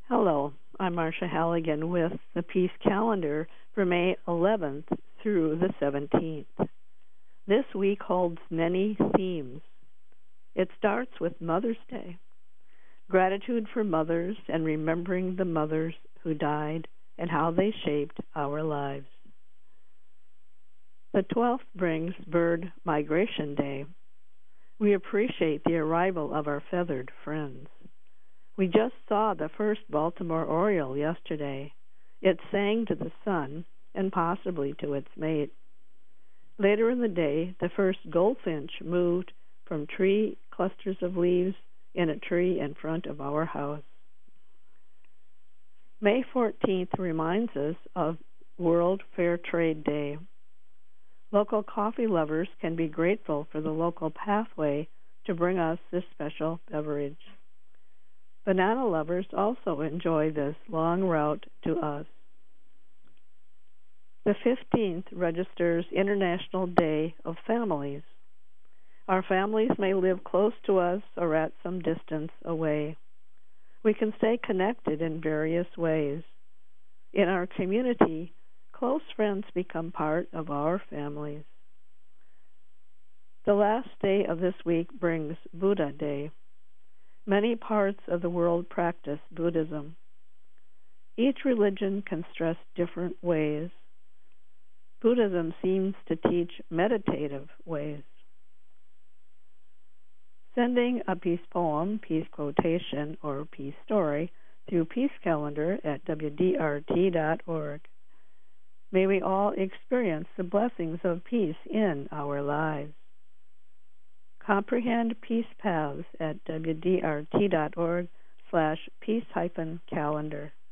Hello, I'm Marcia Halligan with the Peace Calendar for May 11th through the 17th. This week holds many themes. It starts with Mother's Day, gratitude for mothers and remembering the mothers who died and how they shaped our lives. The 12th brings Bird Migration Day. We appreciate the arrival of our feathered friends. We just saw the first Baltimore Oriole yesterday. It sang to the sun and possibly to its mate. Later in the day, the first goldfinch moved from tree clusters of leaves in a tree in front of our house. May 14th reminds us of World Fair Trade Day. Local coffee lovers can be grateful for the local pathway to bring us this special beverage. Banana lovers also enjoy this long route to us. The 15th registers International Day of Families. Our families may live close to us or at some distance away. We can stay connected in various ways. In our community, close friends become part of our families. The last day of this week brings Buddha Day. Many parts of the world practice Buddhism. Each religion can stress different ways. Buddhism seems to teach meditative ways. Sending a peace poem, peace quotation, or peace story through Peace Calendar at WDRT.org. May we all experience the blessings of peace in our lives. Comprehend Peace Paths at WDRT.org/peace-calendar.